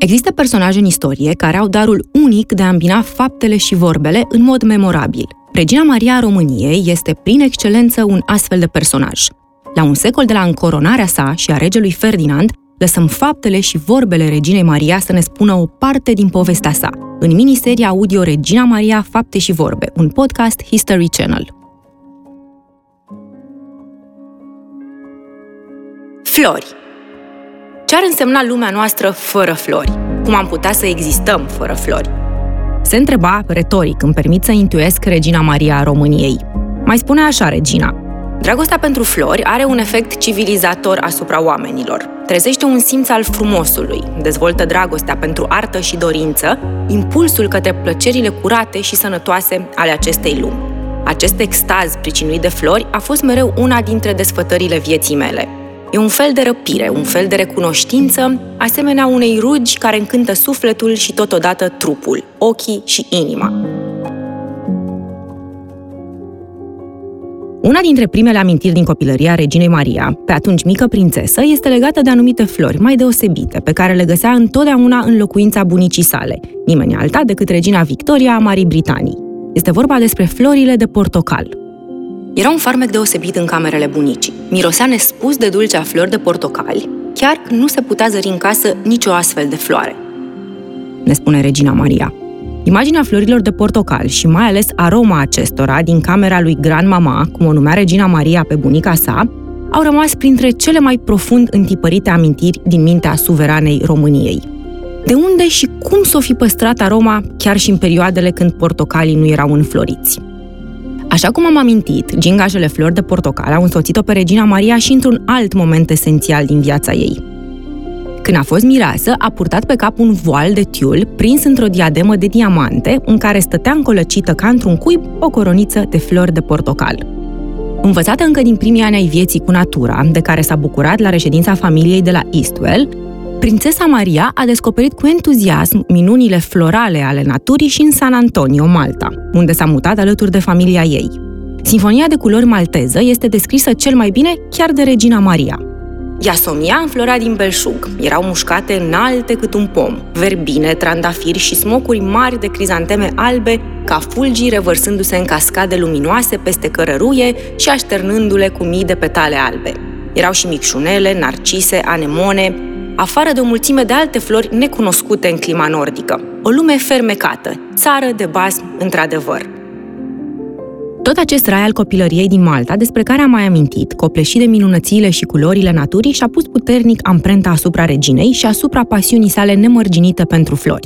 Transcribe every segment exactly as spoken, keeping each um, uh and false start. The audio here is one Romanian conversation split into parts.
Există personaje în istorie care au darul unic de a îmbina faptele și vorbele în mod memorabil. Regina Maria a României este prin excelență un astfel de personaj. La un secol de la încoronarea sa și a regelui Ferdinand, lăsăm faptele și vorbele reginei Maria să ne spună o parte din povestea sa, în miniseria audio Regina Maria, Fapte și Vorbe, un podcast History Channel. Flori. Ce ar însemna lumea noastră fără flori? Cum am putea să existăm fără flori? Se întreba retoric, îmi permit să intuiesc Regina Maria a României. Mai spune așa regina: dragostea pentru flori are un efect civilizator asupra oamenilor. Trezește un simț al frumosului, dezvoltă dragostea pentru artă și dorință, impulsul către plăcerile curate și sănătoase ale acestei lumi. Acest extaz pricinuit de flori a fost mereu una dintre desfătările vieții mele. E un fel de răpire, un fel de recunoștință, asemenea unei rugi care încântă sufletul și totodată trupul, ochii și inima. Una dintre primele amintiri din copilăria reginei Maria, pe atunci mică prințesă, este legată de anumite flori mai deosebite, pe care le găsea întotdeauna în locuința bunicii sale, nimeni alta decât regina Victoria a Marii Britanii. Este vorba despre florile de portocal. Era un farmec deosebit în camerele bunicii. Mirosea nespus de dulcea flori de portocali, chiar că nu se putea zări în casă nicio astfel de floare. Ne spune regina Maria. Imaginea florilor de portocal și mai ales aroma acestora din camera lui Grandmama, cum o numea regina Maria pe bunica sa, au rămas printre cele mai profund întipărite amintiri din mintea suveranei României. De unde și cum s-o fi păstrat aroma chiar și în perioadele când portocalii nu erau înfloriți? Așa cum am amintit, gingașele flori de portocal au însoțit-o pe regina Maria și într-un alt moment esențial din viața ei. Când a fost mireasă, a purtat pe cap un voal de tiul prins într-o diademă de diamante, în care stătea încolăcită ca într-un cuib o coroniță de flori de portocal. Învățată încă din primii ani ai vieții cu natura, de care s-a bucurat la reședința familiei de la Eastwell, prințesa Maria a descoperit cu entuziasm minunile florale ale naturii și în San Antonio, Malta, unde s-a mutat alături de familia ei. Sinfonia de culori malteză este descrisă cel mai bine chiar de regina Maria. Iasomia înflorea din belșug, erau mușcate înalte cât un pom, verbine, trandafiri și smocuri mari de crizanteme albe, ca fulgii revărsându-se în cascade luminoase peste cărăruie și așternându-le cu mii de petale albe. Erau și micșunele, narcise, anemone, afară de o mulțime de alte flori necunoscute în clima nordică. O lume fermecată, țară de basm într-adevăr. Tot acest rai al copilăriei din Malta, despre care am mai amintit, copleșit de minunățiile și culorile naturii, și-a pus puternic amprenta asupra reginei și asupra pasiunii sale nemărginite pentru flori.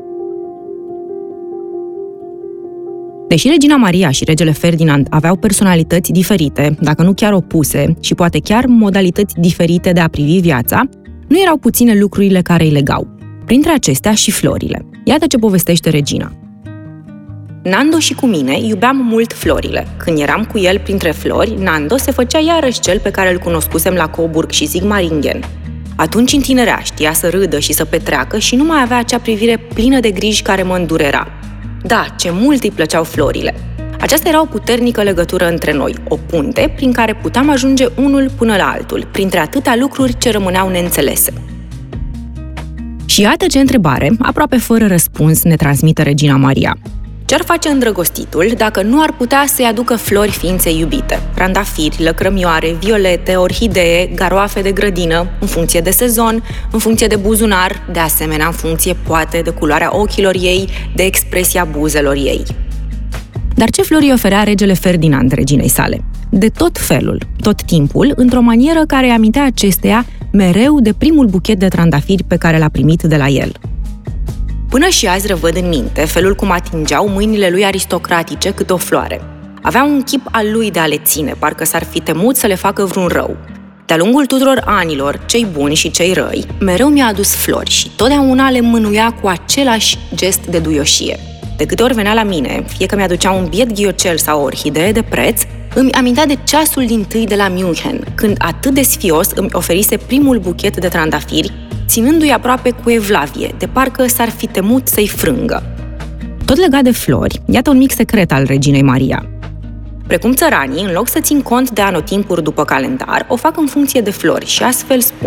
Deși regina Maria și regele Ferdinand aveau personalități diferite, dacă nu chiar opuse, și poate chiar modalități diferite de a privi viața, nu erau puține lucrurile care îi legau. Printre acestea și florile. Iată ce povestește regina. Nando și cu mine iubeam mult florile. Când eram cu el printre flori, Nando se făcea iarăși cel pe care îl cunoscusem la Coburg și Sigmaringen. Atunci întinerea, știa să râdă și să petreacă și nu mai avea acea privire plină de griji care mă îndurera. Da, ce mult îi plăceau florile. Aceasta era o puternică legătură între noi, o punte prin care puteam ajunge unul până la altul, printre atâtea lucruri ce rămâneau neînțelese. Și iată ce întrebare, aproape fără răspuns, ne transmite regina Maria. Ce-ar face îndrăgostitul dacă nu ar putea să-i aducă flori ființei iubite? Trandafiri, lăcrămioare, violete, orhidee, garoafe de grădină, în funcție de sezon, în funcție de buzunar, de asemenea în funcție, poate, de culoarea ochilor ei, de expresia buzelor ei. Dar ce flori îi oferea regele Ferdinand reginei sale? De tot felul, tot timpul, într-o manieră care îi amintea acesteia mereu de primul buchet de trandafiri pe care l-a primit de la el. Până și azi revăd în minte felul cum atingeau mâinile lui aristocratice câte o floare. Avea un chip al lui de a le ține, parcă s-ar fi temut să le facă vreun rău. De-a lungul tuturor anilor, cei buni și cei răi, mereu mi-a adus flori și totdeauna le mânuia cu același gest de duioșie. De câte ori venea la mine, fie că mi-aducea un biet ghiocel sau o orhidee de preț, îmi amintea de ceasul dintâi de la München, când atât de sfios îmi oferise primul buchet de trandafiri, ținându-i aproape cu evlavie, de parcă s-ar fi temut să-i frângă. Tot legat de flori, iată un mic secret al reginei Maria. Precum țăranii, în loc să țin cont de anotimpuri după calendar, o fac în funcție de flori și astfel spun: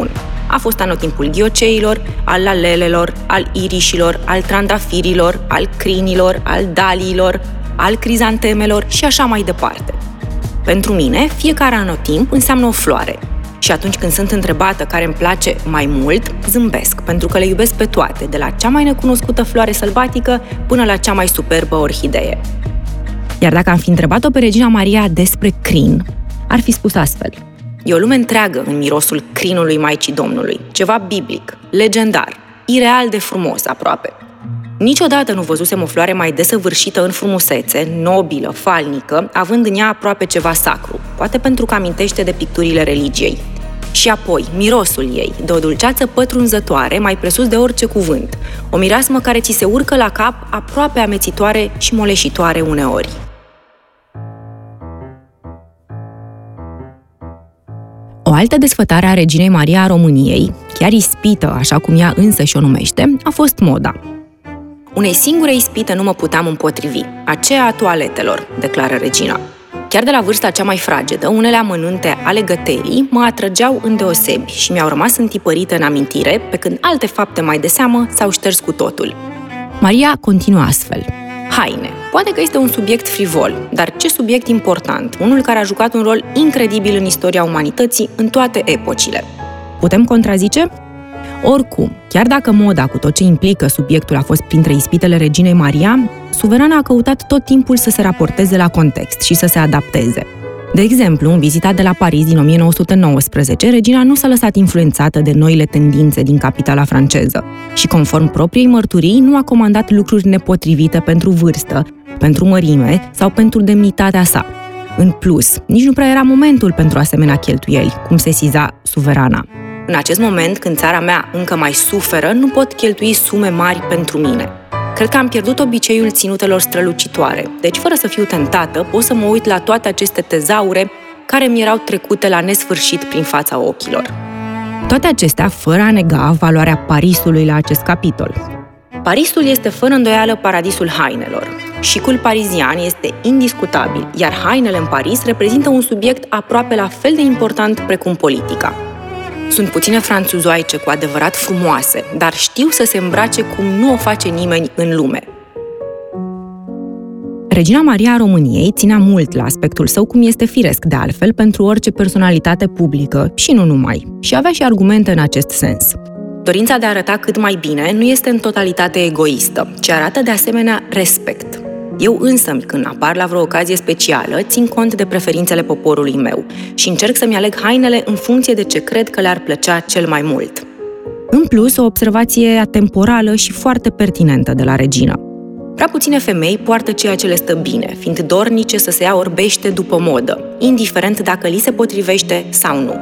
A fost anotimpul ghioceilor, al lalelelor, al irișilor, al trandafirilor, al crinilor, al daliilor, al crizantemelor și așa mai departe. Pentru mine, fiecare anotimp înseamnă o floare. Și atunci când sunt întrebată care îmi place mai mult, zâmbesc, pentru că le iubesc pe toate, de la cea mai necunoscută floare sălbatică până la cea mai superbă orhidee. Iar dacă am fi întrebat-o pe Regina Maria despre crin, ar fi spus astfel: e o lume întreagă în mirosul crinului Maicii Domnului, ceva biblic, legendar, ireal de frumos aproape. Niciodată nu văzusem o floare mai desăvârșită în frumusețe, nobilă, falnică, având în ea aproape ceva sacru, poate pentru că amintește de picturile religiei. Și apoi, mirosul ei, de o dulceață pătrunzătoare, mai presus de orice cuvânt, o mireasmă care ți se urcă la cap, aproape amețitoare și moleșitoare uneori. O altă desfătare a Reginei Maria a României, chiar ispită, așa cum ea însă și-o numește, a fost moda. Unei singure ispite nu mă puteam împotrivi, aceea a toaletelor, declară regina. Chiar de la vârsta cea mai fragedă, unele amănunte ale găterii mă atrăgeau îndeosebi și mi-au rămas întipărite în amintire, pe când alte fapte mai de seamă s-au șters cu totul. Maria continuă astfel: haine. Poate că este un subiect frivol, dar ce subiect important, unul care a jucat un rol incredibil în istoria umanității în toate epocile. Putem contrazice? Oricum, chiar dacă moda cu tot ce implică subiectul a fost printre ispitele Reginei Maria, suverana a căutat tot timpul să se raporteze la context și să se adapteze. De exemplu, în vizita de la Paris din o mie nouă sute nouăsprezece, regina nu s-a lăsat influențată de noile tendințe din capitala franceză și, conform propriei mărturii, nu a comandat lucruri nepotrivite pentru vârstă, pentru mărime sau pentru demnitatea sa. În plus, nici nu prea era momentul pentru asemenea cheltuieli, cum se siza suverana. În acest moment, când țara mea încă mai suferă, nu pot cheltui sume mari pentru mine. Cred că am pierdut obiceiul ținutelor strălucitoare, deci fără să fiu tentată, pot să mă uit la toate aceste tezaure care mi erau trecute la nesfârșit prin fața ochilor. Toate acestea fără a nega valoarea Parisului la acest capitol. Parisul este fără îndoială paradisul hainelor. Șicul parizian este indiscutabil, iar hainele în Paris reprezintă un subiect aproape la fel de important precum politica. Sunt puține franțuzoaice cu adevărat frumoase, dar știu să se îmbrace cum nu o face nimeni în lume. Regina Maria a României ținea mult la aspectul său, cum este firesc de altfel pentru orice personalitate publică și nu numai, și avea și argumente în acest sens. Dorința de a arăta cât mai bine nu este în totalitate egoistă, ci arată de asemenea respect. Eu însămi, când apar la vreo ocazie specială, țin cont de preferințele poporului meu și încerc să-mi aleg hainele în funcție de ce cred că le-ar plăcea cel mai mult. În plus, o observație atemporală și foarte pertinentă de la regină. Prea puține femei poartă ceea ce le stă bine, fiind dornice să se ia orbește după modă, indiferent dacă li se potrivește sau nu.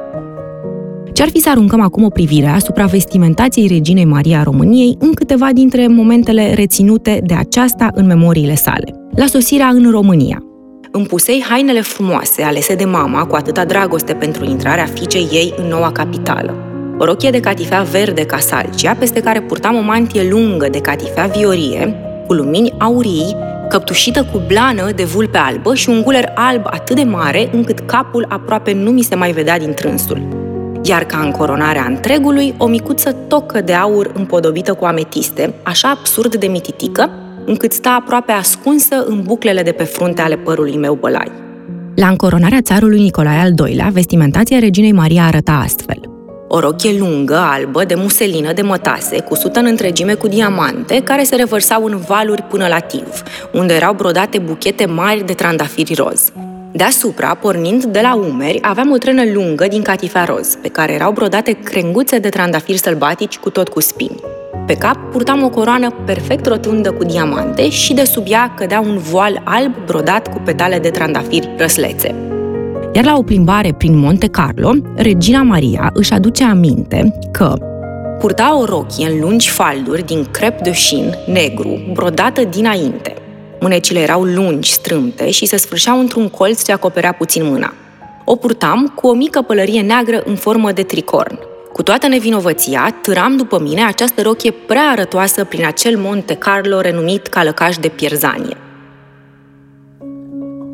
Ce-ar fi să aruncăm acum o privire asupra vestimentației Reginei Maria a României în câteva dintre momentele reținute de aceasta în memoriile sale. La sosirea în România. Îmi pusei hainele frumoase alese de mama cu atâta dragoste pentru intrarea fiicei ei în noua capitală. O rochie de catifea verde ca salcia, peste care purtam o mantie lungă de catifea viorie, cu lumini aurii, căptușită cu blană de vulpe albă și un guler alb atât de mare încât capul aproape nu mi se mai vedea din trânsul. Iar ca în coronarea întregului, o micuță tocă de aur împodobită cu ametiste, așa absurd de mititică, încât sta aproape ascunsă în buclele de pe frunte ale părului meu bălai. La încoronarea țarului Nicolae al doilea, vestimentația Reginei Maria arăta astfel. O rochie lungă, albă, de muselină de mătase, cusută în întregime cu diamante, care se revărsau în valuri până la tiv, unde erau brodate buchete mari de trandafiri roz. Deasupra, pornind de la umeri, aveam o trenă lungă din catifea roz, pe care erau brodate crenguțe de trandafiri sălbatici cu tot cu spini. Pe cap purtam o coroană perfect rotundă cu diamante și de sub ea cădea un voal alb brodat cu petale de trandafiri răslețe. Iar la o plimbare prin Monte Carlo, Regina Maria își aduce aminte că purta o rochie în lungi falduri din crep de șin negru, brodată dinainte. Mânecile erau lungi, strâmte și se sfârșeau într-un colț ce acoperea puțin mâna. O purtam cu o mică pălărie neagră în formă de tricorn. Cu toată nevinovăția, târam după mine această rochie prea arătoasă prin acel Monte Carlo renumit ca lăcaș de pierzanie.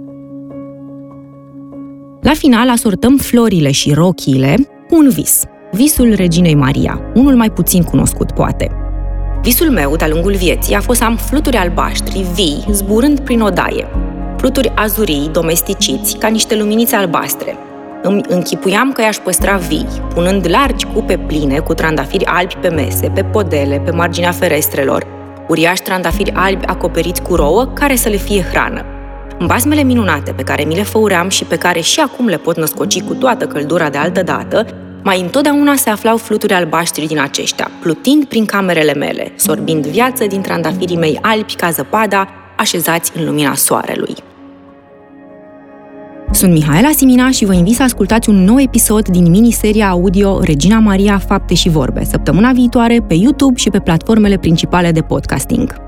La final asortăm florile și rochiile cu un vis. Visul reginei Maria, unul mai puțin cunoscut, poate. Visul meu, de-a lungul vieții, a fost să am fluturi albaștri, vii, zburând prin odaie. Fluturi azurii, domesticiți, ca niște luminițe albastre. Îmi închipuiam că i-aș păstra vii, punând largi cupe pline cu trandafiri albi pe mese, pe podele, pe marginea ferestrelor, uriași trandafiri albi acoperiți cu rouă, care să le fie hrană. În basmele minunate pe care mi le făuream și pe care și acum le pot născoci cu toată căldura de altă dată, mai întotdeauna se aflau fluturi albaștri din aceștia, plutind prin camerele mele, sorbind viață din trandafirii mei albi ca zăpada, așezați în lumina soarelui. Sunt Mihaela Simina și vă invit să ascultați un nou episod din miniseria audio Regina Maria, Fapte și Vorbe, săptămâna viitoare pe YouTube și pe platformele principale de podcasting.